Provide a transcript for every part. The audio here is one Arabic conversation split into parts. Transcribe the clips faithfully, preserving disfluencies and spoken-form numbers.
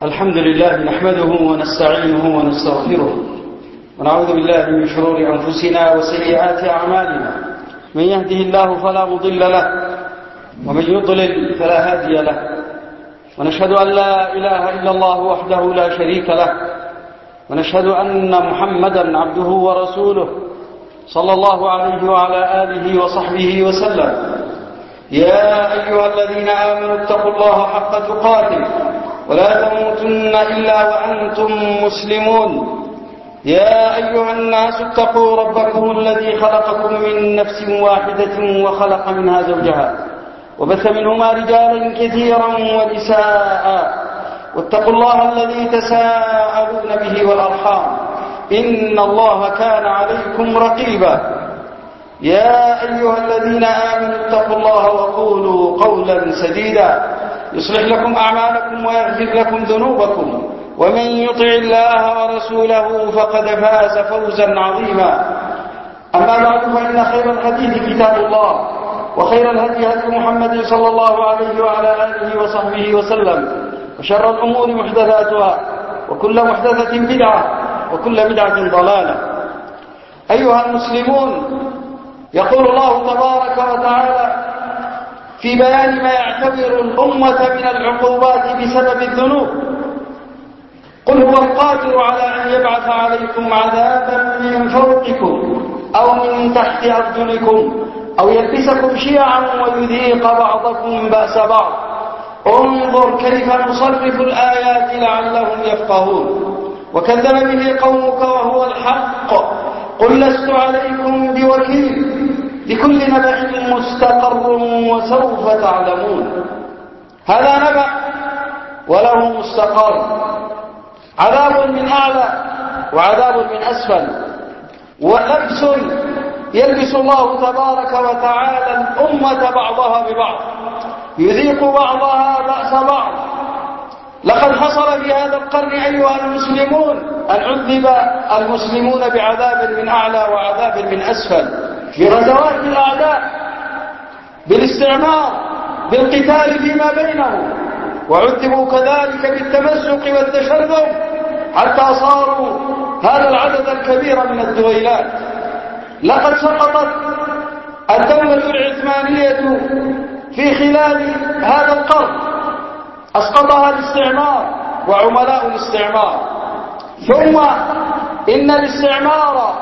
الحمد لله نحمده ونستعينه ونستغفره ونعوذ بالله من شرور أنفسنا وسيئات أعمالنا. من يهده الله فلا مضل له ومن يضلل فلا هادي له، ونشهد أن لا إله إلا الله وحده لا شريك له، ونشهد أن محمدا عبده ورسوله صلى الله عليه وعلى آله وصحبه وسلم. يا أيها الذين آمنوا اتقوا الله حق تقاته ولا تموتن إلا وأنتم مسلمون. يا أيها الناس اتقوا ربكم الذي خلقكم من نفس واحدة وخلق منها زوجها وبث منهما رجالا كثيرا ونساء، واتقوا الله الذي تساءلون به والأرحام إن الله كان عليكم رقيبا. يا أيها الذين آمنوا اتقوا الله وقولوا قولا سديدا يصلح لكم أعمالكم ويغفر لكم ذنوبكم، ومن يطع الله ورسوله فقد فاز فوزا عظيما. أما بعد، فإن خير الحديث كتاب الله، وخير الهدي هدي محمد صلى الله عليه وعلى آله وصحبه وسلم، وشر الأمور محدثاتها، وكل محدثة بدعة، وكل بدعة ضلالة. أيها المسلمون، يقول الله تبارك وتعالى في بيان ما يعتبر الأمة من العقوبات بسبب الذنوب: قل هو القادر على أن يبعث عليكم عذابا من فوقكم أو من تحت أرجلكم أو يلبسكم شيعا ويذيق بعضكم بأس بعض. انظر كيف نصرف الآيات لعلهم يفقهون. وكذب به قومك وهو الحق قل لست عليكم بوكيل لكل نبأ مستقر وسوف تعلمون. هذا نبأ وله مستقر، عذاب من أعلى وعذاب من أسفل، ولبس يلبس الله تبارك وتعالى الأمة بعضها ببعض، يذيق بعضها بأس بعض. لقد حصل في هذا القرن أيها المسلمون أن عذب المسلمون بعذاب من أعلى وعذاب من أسفل في غزوات الأعداء، بالاستعمار، بالقتال فيما بينهم، وعذبوا كذلك بالتمزق والتشرذم حتى صاروا هذا العدد الكبير من الدويلات. لقد سقطت الدولة العثمانية في خلال هذا القرن، أسقطها الاستعمار وعملاء الاستعمار. ثم إن الاستعمار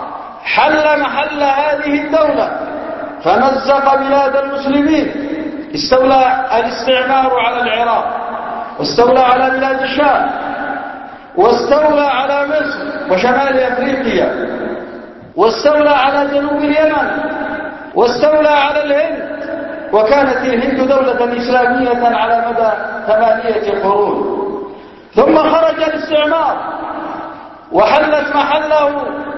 حل محل هذه الدولة فمزق بلاد المسلمين. استولى الاستعمار على العراق، واستولى على بلاد الشام، واستولى على مصر وشمال أفريقيا، واستولى على جنوب اليمن، واستولى على الهند. وكانت الهند دولة إسلامية على مدى ثمانية قرون. ثم خرج الاستعمار وحلت محله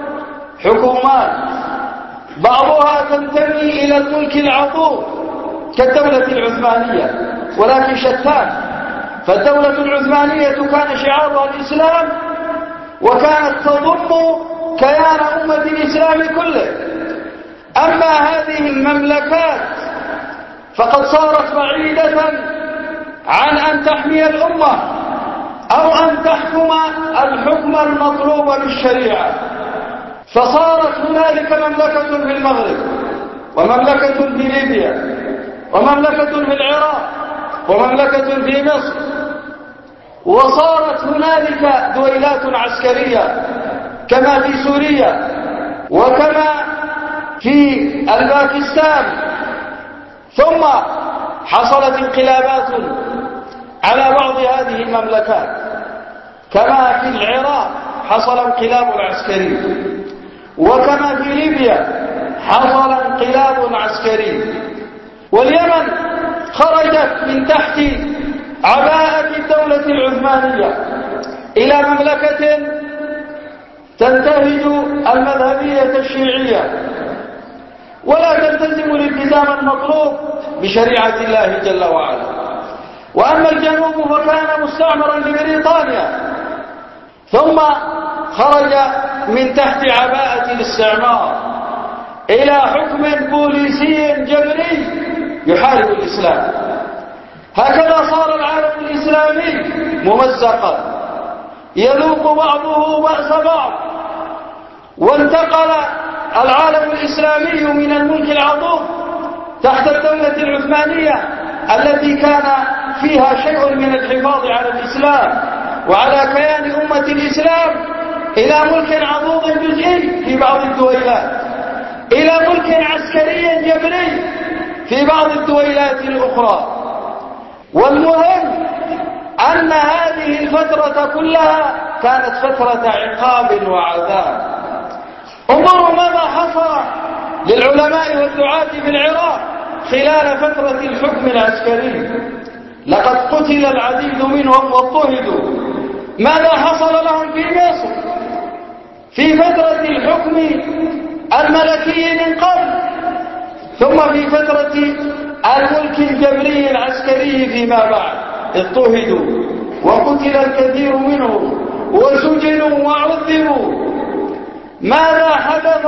حكومات بعضها تنتمي إلى الملك العظيم كالدولة العثمانية، ولكن شتان. فالدولة العثمانية كان شعارها الإسلام، وكانت تضم كيان أمة الإسلام كله. أما هذه المملكات فقد صارت بعيدة عن أن تحمي الأمة أو أن تحكم الحكم المطلوب بالشريعة. فصارت هنالك مملكة في المغرب، ومملكة في ليبيا، ومملكة في العراق، ومملكة في مصر، وصارت هنالك دويلات عسكرية كما في سوريا وكما في الباكستان. ثم حصلت انقلابات على بعض هذه المملكات، كما في العراق حصل انقلاب عسكري، وكما في ليبيا حصل انقلاب عسكري. واليمن خرجت من تحت عباءة الدولة العثمانية إلى مملكة تنتهج المذهبية الشيعية ولا تلتزم الالتزام المطلوب بشريعة الله جل وعلا. وأما الجنوب فكان مستعمرا لبريطانيا، ثم خرج من تحت عباءة الاستعمار إلى حكم بوليسي جبري يحارب الإسلام. هكذا صار العالم الإسلامي ممزقا يذوق بعضه بأس بعض. وانتقل العالم الإسلامي من الملك العضوض تحت الدولة العثمانية التي كان فيها شيء من الحفاظ على الإسلام وعلى كيان أمة الإسلام إلى ملك عضوض جزئي في بعض الدويلات، إلى ملك عسكري جبري في بعض الدويلات الأخرى. والمهم أن هذه الفترة كلها كانت فترة عقاب وعذاب. انظروا ماذا حصل للعلماء والدعاة في العراق خلال فترة الحكم العسكري. لقد قتل العديد منهم واضطهدوا. ماذا حصل لهم في مصر في فترة الحكم الملكي من قبل، ثم في فترة الملك الجبري العسكري فيما بعد؟ اضطهدوا وقتل الكثير منهم وسجنوا وعذبوا. ماذا حدث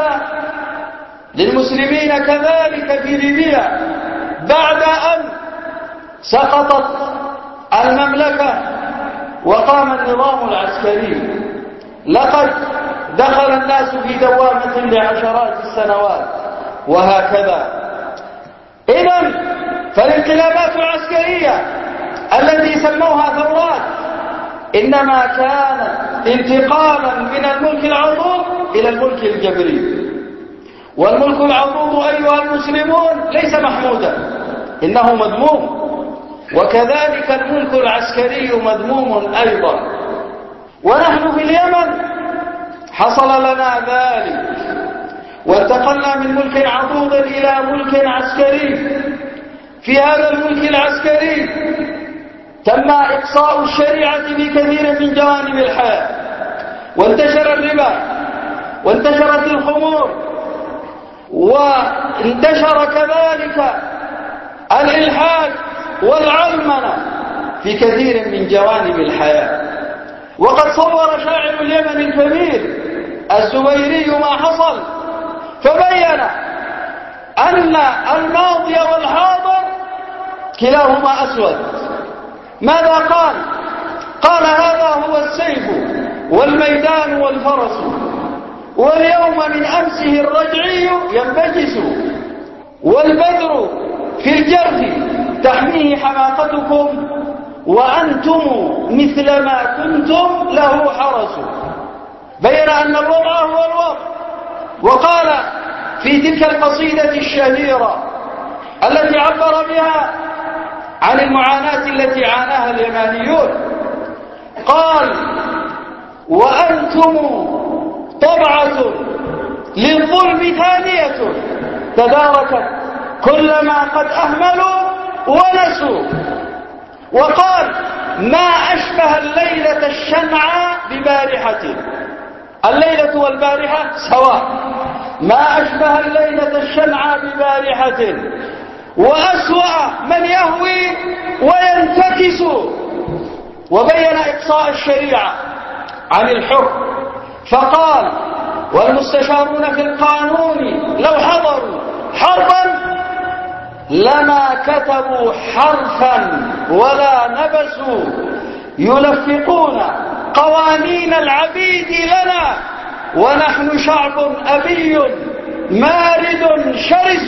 للمسلمين كذلك في ليبيا بعد أن سقطت المملكة وقام النظام العسكري؟ لقد دخل الناس في دوامة لعشرات السنوات وهكذا. إذن فالانقلابات العسكرية التي سموها ثورات إنما كانت انتقالا من الملك العضوض إلى الملك الجبري. والملك العضوض أيها المسلمون ليس محمودا، إنه مذموم، وكذلك الملك العسكري مذموم أيضا. ونحن في اليمن حصل لنا ذلك، وانتقلنا من ملك عضوض إلى ملك عسكري. في هذا الملك العسكري تم إقصاء الشريعة في كثير من جوانب الحياة، وانتشر الربا وانتشرت الخمور وانتشر كذلك الإلحاد والعلمنة في كثير من جوانب الحياة. وقد صور شاعر اليمن الكبير الزبيري ما حصل، فبين أن الماضي والحاضر كلاهما أسود. ماذا قال؟ قال: هذا هو السيف والميدان والفرس، واليوم من أمسه الرجعي ينبجس، والبدر في الجرف تحميه حماقتكم، وأنتم مثل ما كنتم له حرس. بين أن الوضع هو الوضع. وقال في تلك القصيدة الشهيرة التي عبر بها عن المعاناة التي عاناها اليمانيون، قال: وأنتم طبعة للظلم ثانية تداركت كلما قد أهملوا ونسوا. وقال: ما أشبه الليلة الشنعاء ببارحة. الليلة والبارحة سواء. ما أشبه الليلة الشنعاء ببارحة، وأسوأ من يهوي وينتكس. وبين إقصاء الشريعة عن الحكم فقال: والمستشارون في القانون لو حضروا حربا لما كتبوا حرفا ولا نبسوا، يلفقون قوانين العبيد لنا ونحن شعب أبي مارد شرس.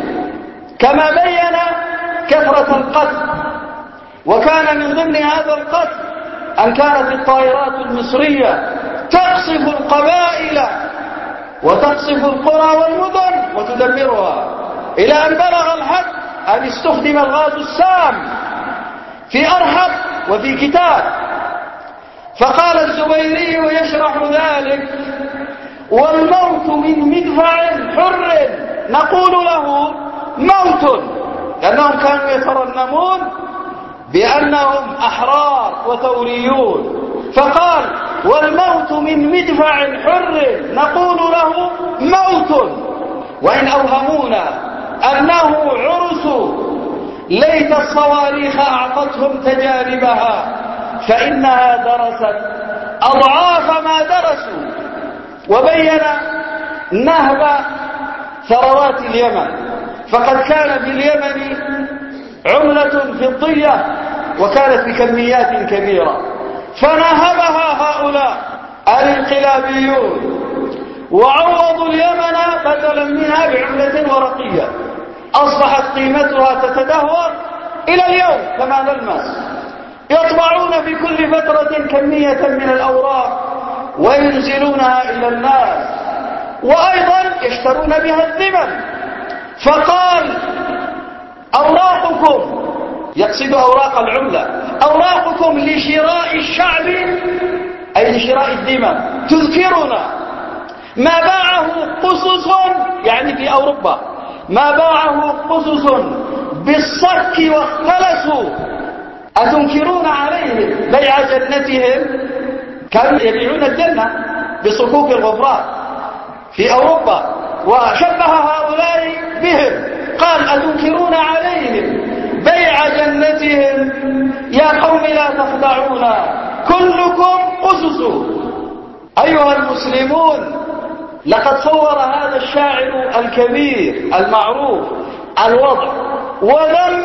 كما بين كثرة القتل، وكان من ضمن هذا القتل أن كانت الطائرات المصرية تقصف القبائل وتقصف القرى والمدن وتدمرها، إلى أن بلغ الحد أن استخدم الغاز السام في أرحب وفي كتاب. فقال الزبيري يشرح ذلك: والموت من مدفع حر نقول له موت، لأنهم كانوا يترنمون بأنهم أحرار وثوريون. فقال: والموت من مدفع حر نقول له موت، وإن أوهمونا أنه عرس ليت الصواريخ أعطتهم تجاربها، فإنها درست أضعاف ما درسوا. وبين نهب ثروات اليمن، فقد كان في اليمن عملة فضية وكانت بكميات كبيرة، فنهبها هؤلاء الانقلابيون وعوضوا اليمن بدلا منها بعملة ورقية أصبحت قيمتها تتدهور إلى اليوم كما نلمس. يطبعون في كل فترة كمية من الأوراق وينزلونها إلى الناس، وأيضا يشترون بها الثمن. فقال أوراقكم، يقصد أوراق العملة، أوراقكم لشراء الشعب أي لشراء الذمم تذكرنا ما باعه قصص، يعني في أوروبا ما باعه قصص بالصك واختلسوا، أتنكرون عليهم بيع جنتهم؟ كانوا يبيعون الجنة بصكوك الغفران في أوروبا، وشبه هؤلاء بهم، قال أتنكرون عليهم بيع جنتهم؟ يا قوم لا تخدعون كلكم أسس. أيها المسلمون، لقد صور هذا الشاعر الكبير المعروف الوضع وذم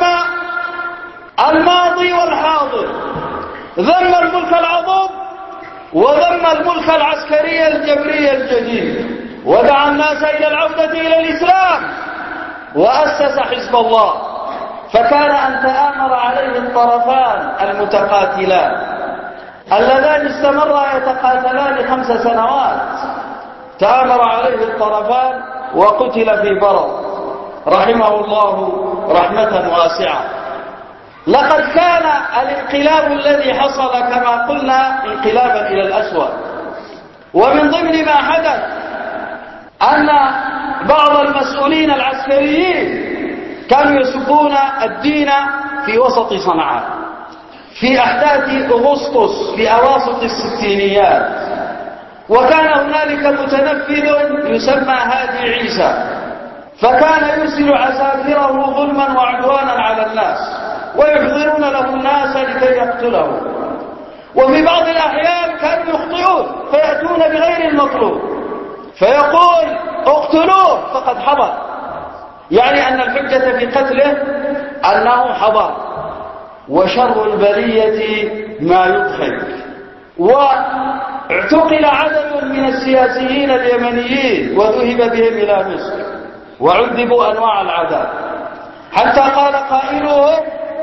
الماضي والحاضر، ذم الملك العظيم وذم الملك العسكري الجبري الجديد، ودعا الناس إلى العودة إلى الإسلام، وأسس حزب الله. فكان أن تآمر عليه الطرفان المتقاتلان اللذان استمرا يتقاتلان خمس سنوات، تآمر عليه الطرفان وقتل في برد رحمه الله رحمة واسعة. لقد كان الانقلاب الذي حصل كما قلنا انقلابا إلى الأسوأ، ومن ضمن ما حدث أن بعض المسؤولين العسكريين كانوا يسبون الدين في وسط صنعاء في أحداث أغسطس في أواسط الستينيات، وكان هنالك متنفذ يسمى هادي عيسى، فكان يرسل عساكره ظلما وعدوانا على الناس ويحضرون له الناس لكي يقتله، وفي بعض الأحيان كانوا يخطئون فيأتون بغير المطلوب فيقول اقتلوه فقد حضر، يعني أن الحجة في قتله أنه حضر. وشر البلية ما يضحك. واعتقل عدد من السياسيين اليمنيين وذهب بهم إلى مصر وعذبوا أنواع العذاب، حتى قال قائلهم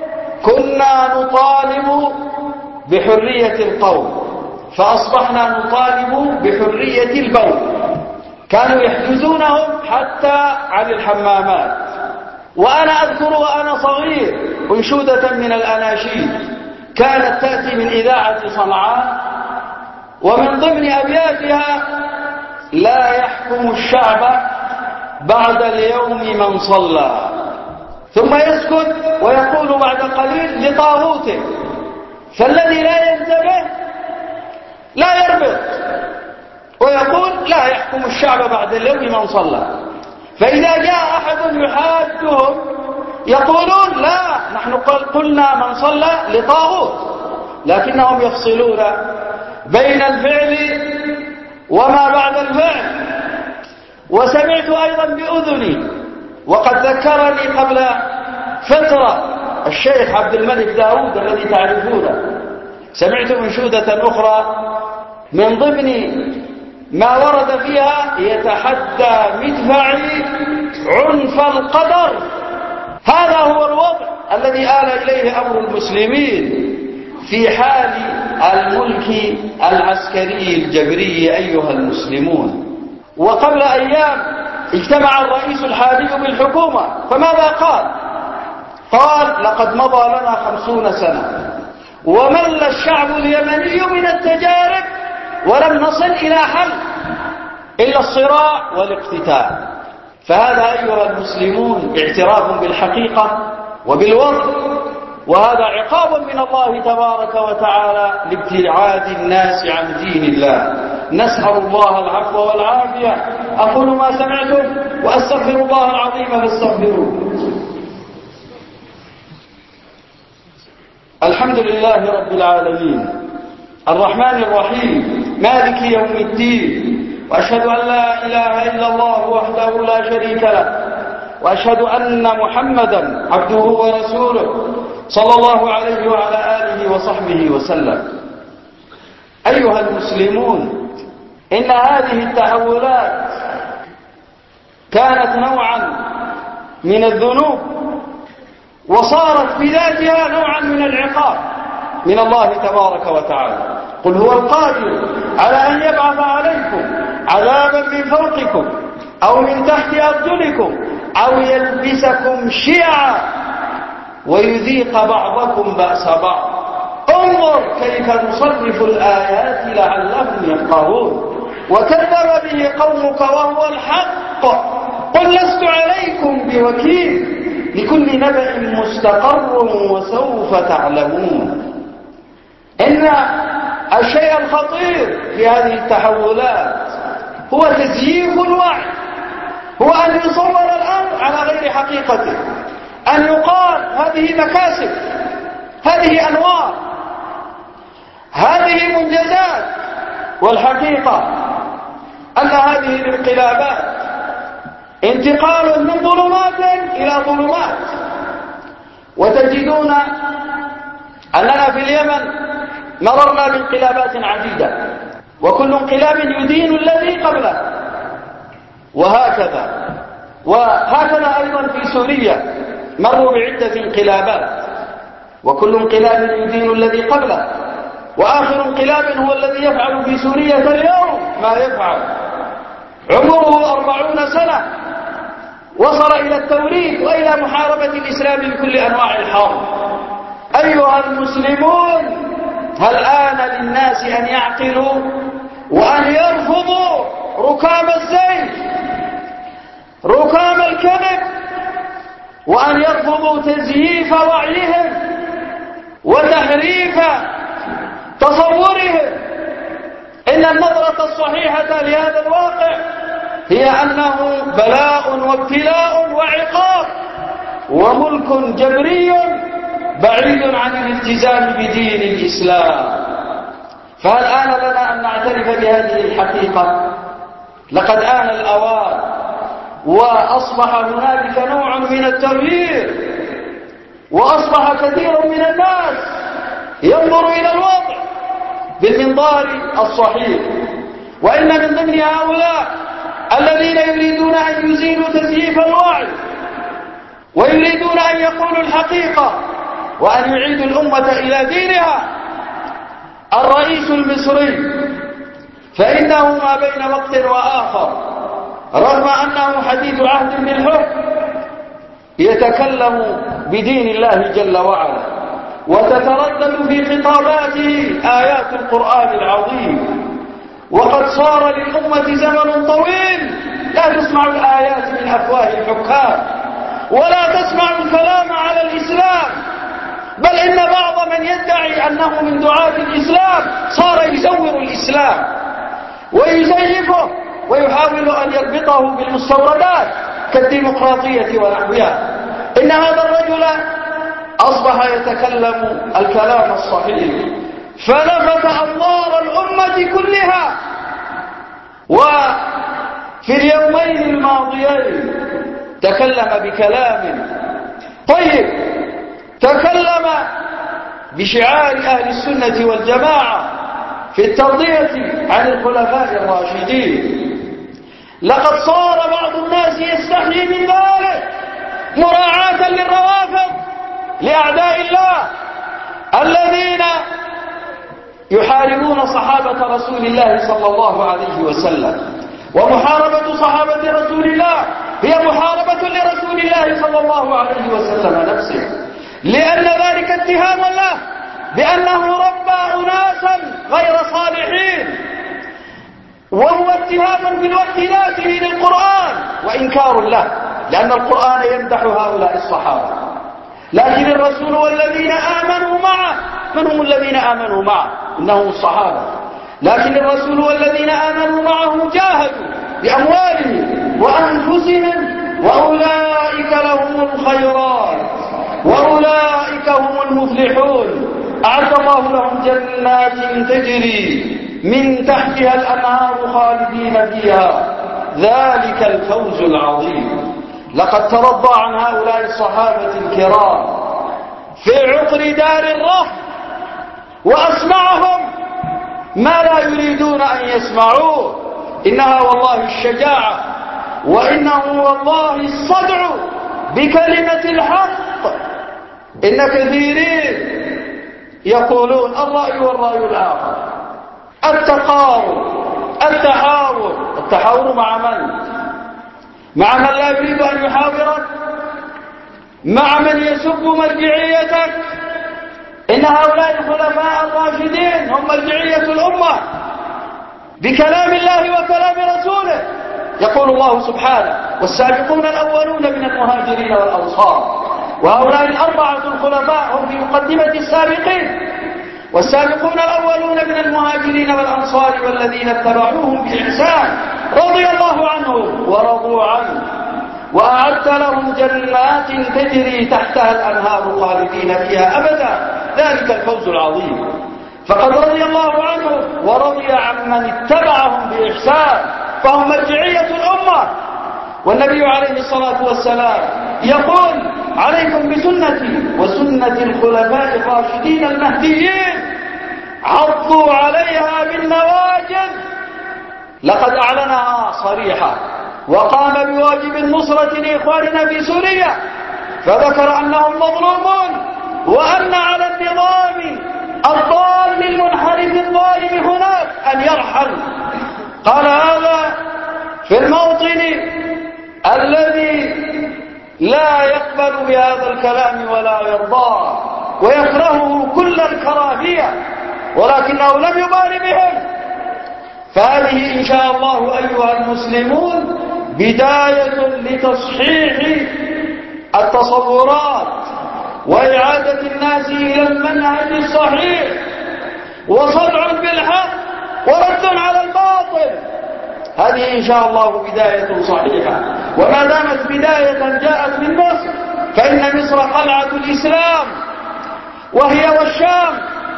كنا نطالب بحرية القول فأصبحنا نطالب بحرية البول. كانوا يحجزونهم حتى عن الحمامات. وأنا أذكر وأنا صغير أنشودة من الأناشيد كانت تأتي من إذاعة صنعاء، ومن ضمن أبياتها لا يحكم الشعب بعد اليوم من صلى، ثم يسكت ويقول بعد قليل لطاغوته، فالذي لا ينتبه لا يربط، ويقول لا يحكم الشعب بعد اليوم من صلى. فإذا جاء أحد يحادهم يقولون لا نحن قلنا من صلى لطاغوت، لكنهم يفصلون بين الفعل وما بعد الفعل. وسمعت أيضا بأذني وقد ذكرني قبل فترة الشيخ عبد الملك داود الذي تعرفونه، سمعت منشودة أخرى من ضمن ما ورد فيها يتحدى مدفعي عنف القدر. هذا هو الوضع الذي آل إليه أمر المسلمين في حال الملك العسكري الجبري أيها المسلمون. وقبل أيام اجتمع الرئيس الحالي بالحكومة، فماذا قال؟ قال لقد مضى لنا خمسون سنة ومل الشعب اليمني من التجارب ولم نصل إلى حل إلا الصراع والاقتتال. فهذا أيها المسلمون اعتراف بالحقيقة وبالوضع، وهذا عقاب من الله تبارك وتعالى لابتعاد الناس عن دين الله. نسأل الله العفو والعافية. أقول ما سمعتم وأستغفر الله العظيم فاستغفروه. الحمد لله رب العالمين الرحمن الرحيم مالك يوم الدين، وأشهد أن لا إله إلا الله وحده لا شريك له، وأشهد أن محمدا عبده ورسوله صلى الله عليه وعلى آله وصحبه وسلم. أيها المسلمون، إن هذه التحولات كانت نوعا من الذنوب، وصارت بذاتها نوعا من العقاب من الله تبارك وتعالى. قل هو القادر على أن يبعث عليكم عذابا من فوقكم أو من تحت أرجلكم أو يلبسكم شيعا ويذيق بعضكم بأس بعض. انظر كيف نصرف الآيات لعلهم يفقهون. وكذب به قومك وهو الحق قل لست عليكم بوكيل لكل نبأ مستقر وسوف تعلمون. إن الشيء الخطير في هذه التحولات هو تزييف الوعي، هو أن يصور الأمر على غير حقيقته، أن يقال هذه مكاسب، هذه أنوار، هذه منجزات، والحقيقة أن هذه الانقلابات انتقال من ظلمات إلى ظلمات. وتجدون أننا في اليمن مررنا بانقلابات عديدة، وكل انقلاب يدين الذي قبله، وهكذا وهكذا أيضا في سوريا مروا بعدة انقلابات، وكل انقلاب يدين الذي قبله، وآخر انقلاب هو الذي يفعل في سوريا اليوم ما يفعل. عمره أربعون سنة، وصل إلى التوريث وإلى محاربة الإسلام بكل أنواع الحرب. أيها المسلمون، هل آن للناس أن يعقلوا وأن يرفضوا ركام الزيف، ركام الكذب، وأن يرفضوا تزييف وعيهم وتحريف تصورهم؟ إن النظرة الصحيحة لهذا الواقع هي أنه بلاء وابتلاء وعقاب وملك جبري بعيد عن الالتزام بدين الإسلام. فهل آن لنا أن نعترف بهذه الحقيقة؟ لقد آن الأوان، وأصبح هنالك نوع من التغيير، وأصبح كثير من الناس ينظر إلى الوضع بالمنظار الصحيح. وإن من ضمن هؤلاء الذين يريدون أن يزيلوا تزييف الوعي، ويريدون أن يقولوا الحقيقة وأن يعيدوا الأمة إلى دينها الرئيس المصري، فإنه ما بين وقت وآخر رغم أنه حديث عهد بالحكم يتكلم بدين الله جل وعلا، وتتردد في خطاباته آيات القرآن العظيم. وقد صار للأمة زمن طويل لا تسمع الآيات من أفواه الحكام، ولا تسمع الكلام على الإسلام، بل إن بعض من يدعي أنه من دعاة الإسلام صار يزور الإسلام ويزيفه ويحاول أن يربطه بالمستوردات كالديمقراطية ونحوها. إن هذا الرجل أصبح يتكلم الكلام الصحيح، فلفت أنظار الأمة كلها. وفي اليومين الماضيين تكلم بكلام طيب، تكلم بشعار أهل السنة والجماعة في الترضية عن الخلفاء الراشدين. لقد صار بعض الناس يستحيي من ذلك مراعاة للروافض، لأعداء الله الذين يحاربون صحابة رسول الله صلى الله عليه وسلم. ومحاربة صحابة رسول الله هي محاربة لرسول الله صلى الله عليه وسلم نفسه، لأن ذلك اتهام له بأنه ربى أناسا غير صالحين، وهو اتهام في الوقت ذاته للقرآن وإنكار له، لأن القرآن يمدح هؤلاء الصحابة. لكن الرسول والذين آمنوا معه، من هم الذين آمنوا معه؟ إنهم الصحابة. لكن الرسول والذين آمنوا معه جاهدوا بأموالهم وأنفسهم، وأولئك لهم الخيرات وأولئك هم المفلحون. أعد الله لهم جنات تجري من تحتها الأنهار خالدين فيها، ذلك الفوز العظيم. لقد ترضى عن هؤلاء الصحابة الكرام في عقر دار الرفض وأسمعهم ما لا يريدون أن يسمعوه. إنها والله الشجاعة، وإنه والله الصدع بكلمة الحق. إن كثيرين يقولون الرأي والرأي الآخر، التقارب، التحاور. التحاور مع من؟ مع من لا يريد أن يحاورك، مع من يسب مرجعيتك. إن هؤلاء الخلفاء الراشدين هم مرجعية الأمة بكلام الله وكلام رسوله. يقول الله سبحانه: والسابقون الأولون من المهاجرين والأنصار. وهؤلاء الأربعة الخلفاء هم في مقدمة السابقين. والسابقون الأولون من المهاجرين والأنصار والذين اتبعوهم بإحسان رضي الله عنهم ورضوا عنه وأعد لهم جنات تجري تحتها الأنهار خالدين فيها أبدا، ذلك الفوز العظيم. فقد رضي الله عنهم ورضي عمن اتبعهم بإحسان، فهم مرجعية الأمة. والنبي عليه الصلاة والسلام يقول: عليكم بسنتي وسنة الخلفاء الراشدين المهديين، عضوا عليها بالنواجذ. لقد أعلنها صريحة، وقام بواجب النصرة لإخواننا في سوريا، فذكر أنهم مظلومون، وأن على النظام الضال المنحرف الظالم هناك أن يرحل. قال هذا في الموطن الذي لا يقبل بهذا الكلام ولا يرضاه ويكرهه كل الكراهية، ولكنه لم يبال بهم. فهذه إن شاء الله أيها المسلمون بداية لتصحيح التصورات وإعادة الناس إلى المنهج الصحيح، وصدع بالحق ورد على الباطل. هذه إن شاء الله بداية صحيحة. وما دامت بداية جاءت من مصر، فإن مصر قلعة الإسلام، وهي والشام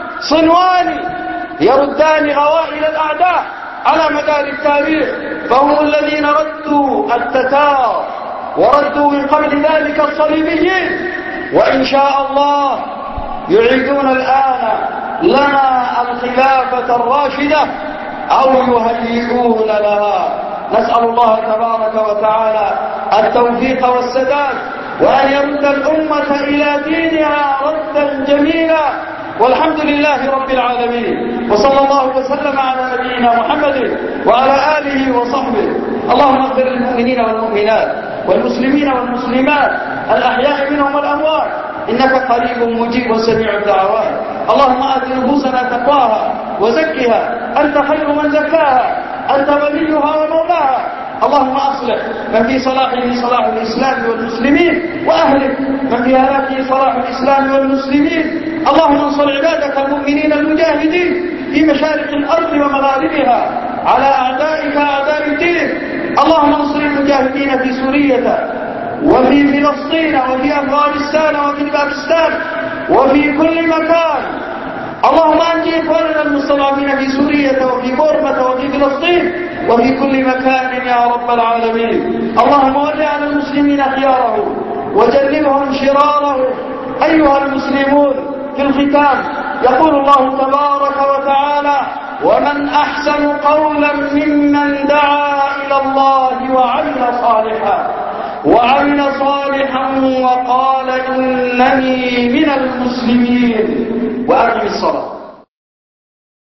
صنوان يردان غوائل الأعداء على مدار التاريخ، فهم الذين ردوا التتار وردوا من قبل ذلك الصليبيين، وإن شاء الله يعيدون الآن لنا الخلافة الراشدة أو يهيئون لها. نسأل الله تبارك وتعالى التوفيق والسداد، وأن يرد الأمة إلى دينها ردا جميلا. والحمد لله رب العالمين، وصلى الله وسلم على نبينا محمد وعلى آله وصحبه. اللهم اغفر للمؤمنين والمؤمنات والمسلمين والمسلمات الأحياء منهم والأموات، إنك قريب مجيب سميع الدعوات. اللهم آت نفوسنا تقواها وزكها، أنت خير من زكاها، أنت وليها ومولاها. اللهم أصلح من في صلاحه صلاح الإسلام والمسلمين، وأهلك من في هلاكه صلاح الإسلام والمسلمين. اللهم انصر عبادك المؤمنين المجاهدين في مشارق الأرض ومغاربها على أعدائك أعداء الدين. اللهم انصر المجاهدين في سوريا وفي فلسطين وفي أفغانستان وفي باكستان وفي كل مكان. اللهم أنجي إخواننا المستضعفين في سوريا وفي بورما وفي فلسطين وفي كل مكان يا رب العالمين. اللهم ول على المسلمين خيارهم وجنبهم شرارهم. أيها المسلمون، في الختام يقول الله تبارك وتعالى: ومن أحسن قولا ممن دعا إلى الله وعمل صالحا وعمل صالحا وقال إنني من المسلمين. وأقم الصلاة.